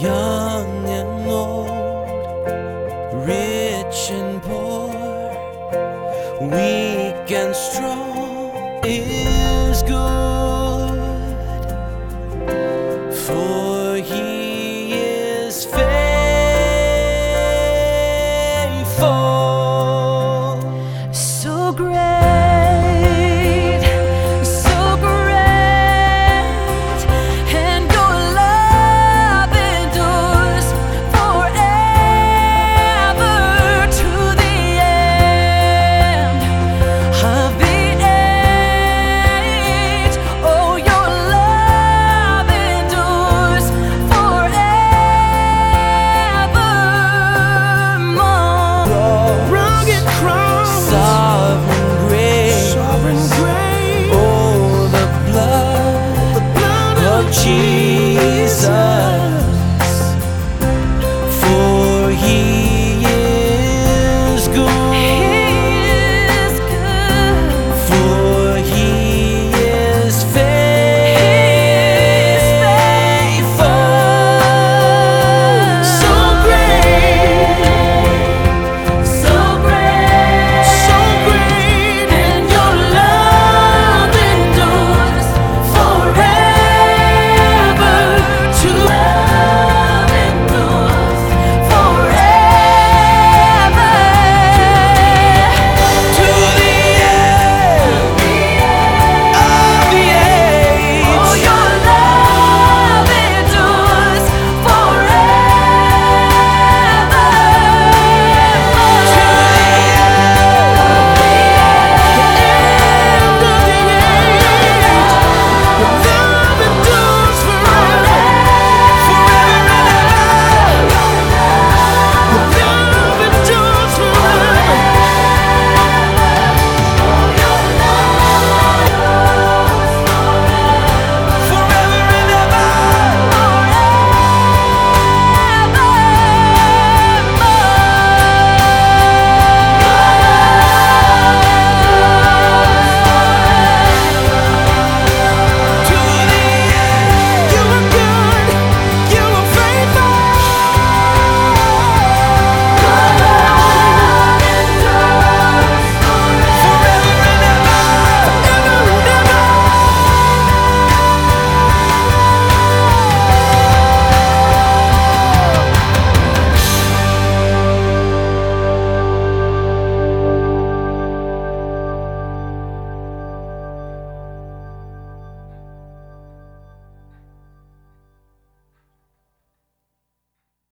young and old, rich and poor, weak and strong, is good, for He is faithful. So great, so great, and your love endures forever to the end of the age. Oh, your love endures forevermore. Rugged cross, sovereign grace, oh, the blood of Jesus.